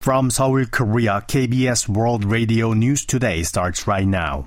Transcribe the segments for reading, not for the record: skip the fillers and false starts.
From Seoul, Korea, KBS World Radio News Today starts right now.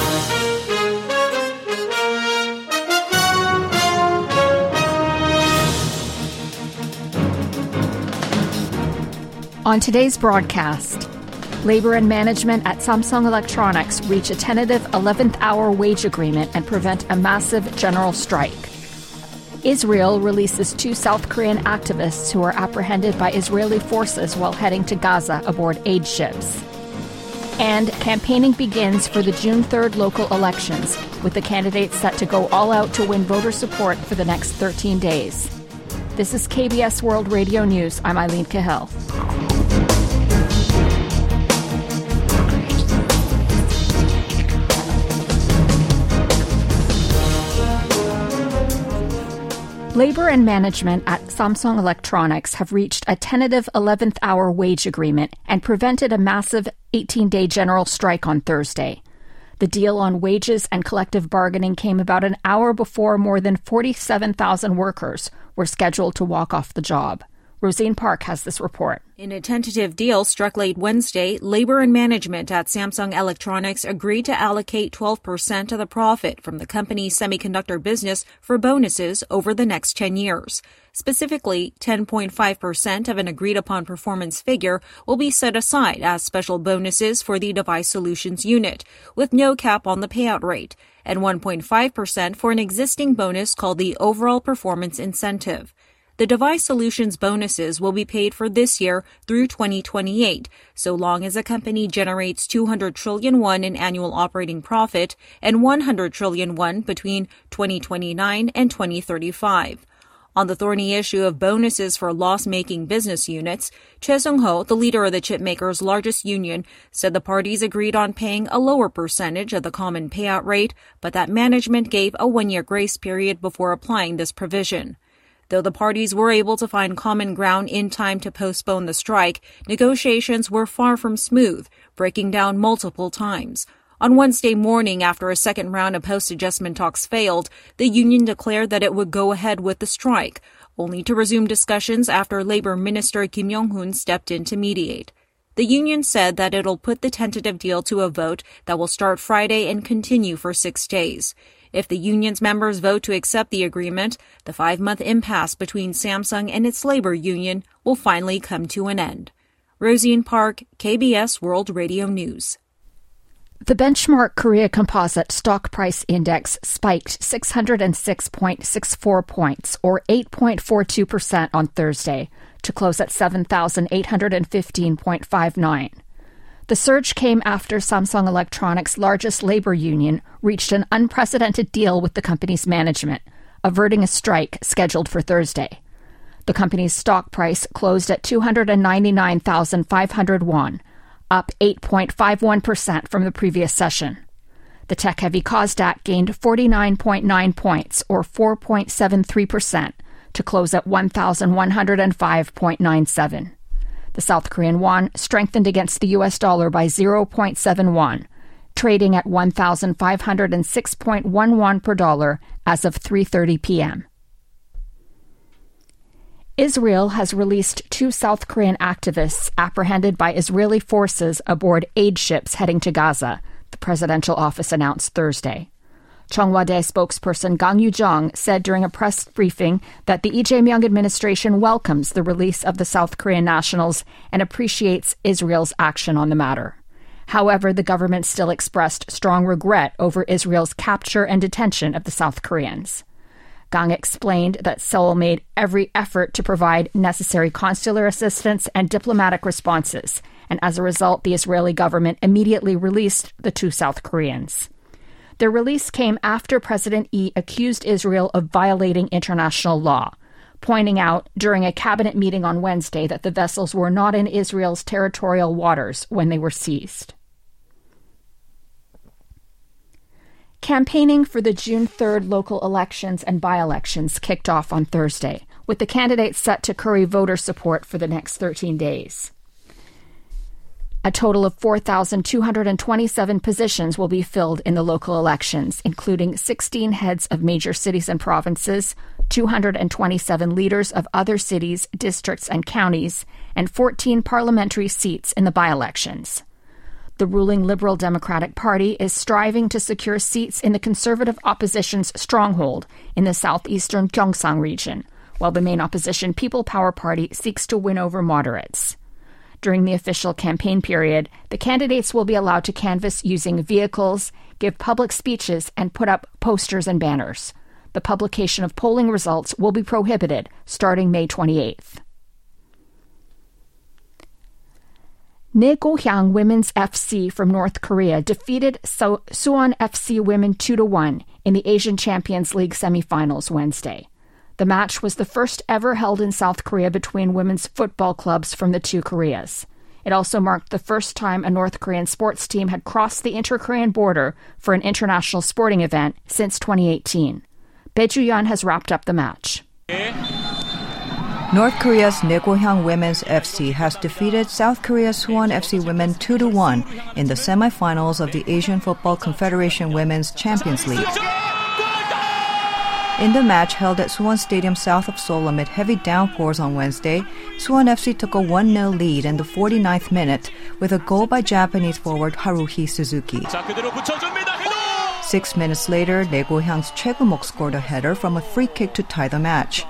On today's broadcast, labor and management at Samsung Electronics reach a tentative 11th hour wage agreement and prevent a massive general strike. Israel releases 2 South Korean activists who were apprehended by Israeli forces while heading to Gaza aboard aid ships. And campaigning begins for the June 3rd local elections, with the candidates set to go all out to win voter support for the next 13 days. This is KBS World Radio News. I'm Eileen Cahill. Labor and management at Samsung Electronics have reached a tentative 11th hour wage agreement and prevented a massive 18-day general strike on Thursday. The deal on wages and collective bargaining came about an hour before more than 47,000 workers were scheduled to walk off the job. Rosine Park has this report. In a tentative deal struck late Wednesday, labor and management at Samsung Electronics agreed to allocate 12% of the profit from the company's semiconductor business for bonuses over the next 10 years. Specifically, 10.5% of an agreed-upon performance figure will be set aside as special bonuses for the Device Solutions unit, with no cap on the payout rate, and 1.5% for an existing bonus called the Overall Performance Incentive. The Device Solutions bonuses will be paid for this year through 2028, so long as a company generates 200 trillion won in annual operating profit and 100 trillion won between 2029 and 2035. On the thorny issue of bonuses for loss-making business units, Choi Sung-ho, the leader of the chipmaker's largest union, said the parties agreed on paying a lower percentage of the common payout rate, but that management gave a 1-year grace period before applying this provision. Though the parties were able to find common ground in time to postpone the strike, negotiations were far from smooth, breaking down multiple times. On Wednesday morning, after a second round of post-adjustment talks failed, the union declared that it would go ahead with the strike, only to resume discussions after Labor Minister Kim Yong-hoon stepped in to mediate. The union said that it'll put the tentative deal to a vote that will start Friday and continue for 6 days. If the union's members vote to accept the agreement, the 5-month impasse between Samsung and its labor union will finally come to an end. Rosine Park, KBS World Radio News. The benchmark Korea Composite Stock Price Index spiked 606.64 points, or 8.42% on Thursday, to close at 7,815.59. The surge came after Samsung Electronics' largest labor union reached an unprecedented deal with the company's management, averting a strike scheduled for Thursday. The company's stock price closed at 299,500 won, up 8.51% from the previous session. The tech-heavy Kosdaq gained 49.9 points, or 4.73%, to close at 1,105.97. The South Korean won strengthened against the U.S. dollar by 0.71, trading at 1,506.1 won per dollar as of 3:30 p.m. Israel has released 2 South Korean activists apprehended by Israeli forces aboard aid ships heading to Gaza, the presidential office announced Thursday. Cheong Wa-dae spokesperson Kang Yu-jung said during a press briefing that the Lee Jae-myung administration welcomes the release of the South Korean nationals and appreciates Israel's action on the matter. However, the government still expressed strong regret over Israel's capture and detention of the South Koreans. Kang explained that Seoul made every effort to provide necessary consular assistance and diplomatic responses, and as a result, the Israeli government immediately released the 2 South Koreans. Their release came after President Lee accused Israel of violating international law, pointing out during a cabinet meeting on Wednesday that the vessels were not in Israel's territorial waters when they were seized. Campaigning for the June 3rd local elections and by-elections kicked off on Thursday, with the candidates set to curry voter support for the next 13 days. A total of 4,227 positions will be filled in the local elections, including 16 heads of major cities and provinces, 227 leaders of other cities, districts, and counties, and 14 parliamentary seats in the by-elections. The ruling Liberal Democratic Party is striving to secure seats in the conservative opposition's stronghold in the southeastern Gyeongsang region, while the main opposition People Power Party seeks to win over moderates. During the official campaign period, the candidates will be allowed to canvass using vehicles, give public speeches, and put up posters and banners. The publication of polling results will be prohibited starting May 28th. Naegohyang Women's FC from North Korea defeated Suwon FC women 2-1 in the Asian Champions League semifinals Wednesday. The match was the first ever held in South Korea between women's football clubs from the two Koreas. It also marked the first time a North Korean sports team had crossed the inter-Korean border for an international sporting event since 2018. Bae Ju-yeon has wrapped up the match. North Korea's Naegohyang Women's FC has defeated South Korea's Suwon FC women 2-1 in the semifinals of the Asian Football Confederation Women's Champions League. In the match held at Suwon Stadium south of Seoul amid heavy downpours on Wednesday, Suwon FC took a 1-0 lead in the 49th minute with a goal by Japanese forward Haruhi Suzuki. 6 minutes later, Naegohyang's Choi Gu-mok scored a header from a free kick to tie the match.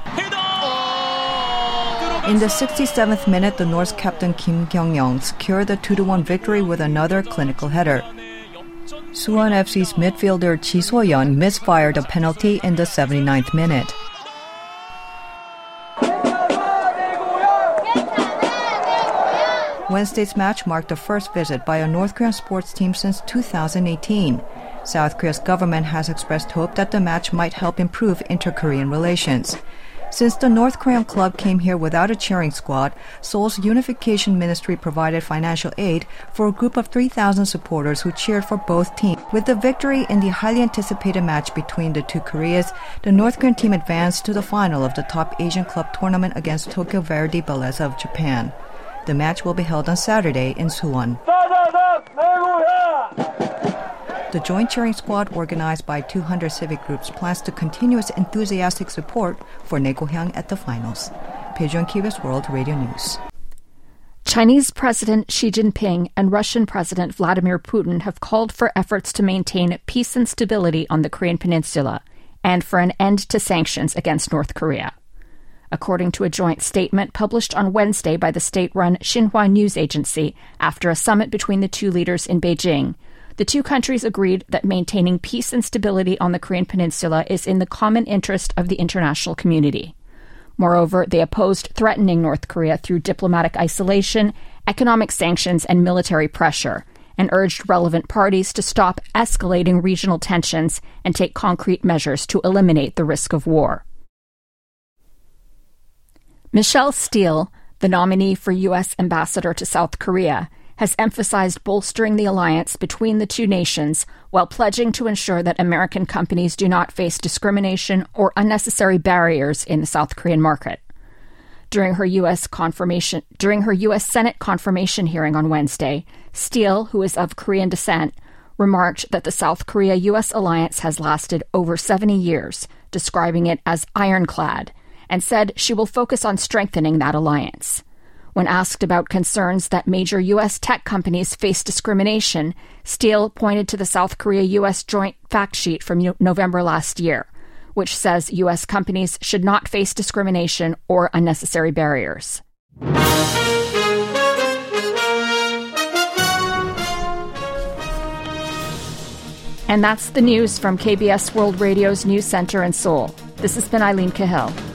In the 67th minute, the Norse captain Kim Kyung-young secured the 2-1 victory with another clinical header. Suwon FC's midfielder Ji So-yeon misfired a penalty in the 79th minute. Wednesday's match marked the first visit by a North Korean sports team since 2018. South Korea's government has expressed hope that the match might help improve inter-Korean relations. Since the North Korean club came here without a cheering squad, Seoul's Unification Ministry provided financial aid for a group of 3,000 supporters who cheered for both teams. With the victory in the highly anticipated match between the two Koreas, the North Korean team advanced to the final of the top Asian club tournament against Tokyo Verdy Belleza of Japan. The match will be held on Saturday in Suwon. The joint cheering squad, organized by 200 civic groups, plans to continue its enthusiastic support for Naegohyang at the finals. Bae Ju-yeon, KBS World Radio News. Chinese President Xi Jinping and Russian President Vladimir Putin have called for efforts to maintain peace and stability on the Korean Peninsula and for an end to sanctions against North Korea. According to a joint statement published on Wednesday by the state-run Xinhua News Agency after a summit between the two leaders in Beijing, the two countries agreed that maintaining peace and stability on the Korean Peninsula is in the common interest of the international community. Moreover, they opposed threatening North Korea through diplomatic isolation, economic sanctions, and military pressure, and urged relevant parties to stop escalating regional tensions and take concrete measures to eliminate the risk of war. Michelle Steele, the nominee for U.S. ambassador to South Korea, has emphasized bolstering the alliance between the two nations while pledging to ensure that American companies do not face discrimination or unnecessary barriers in the South Korean market. During her U.S. Senate confirmation hearing on Wednesday, Steele, who is of Korean descent, remarked that the South Korea-U.S. alliance has lasted over 70 years, describing it as ironclad, and said she will focus on strengthening that alliance. When asked about concerns that major U.S. tech companies face discrimination, Steele pointed to the South Korea-U.S. joint fact sheet from November last year, which says U.S. companies should not face discrimination or unnecessary barriers. And that's the news from KBS World Radio's News Center in Seoul. This has been Eileen Cahill.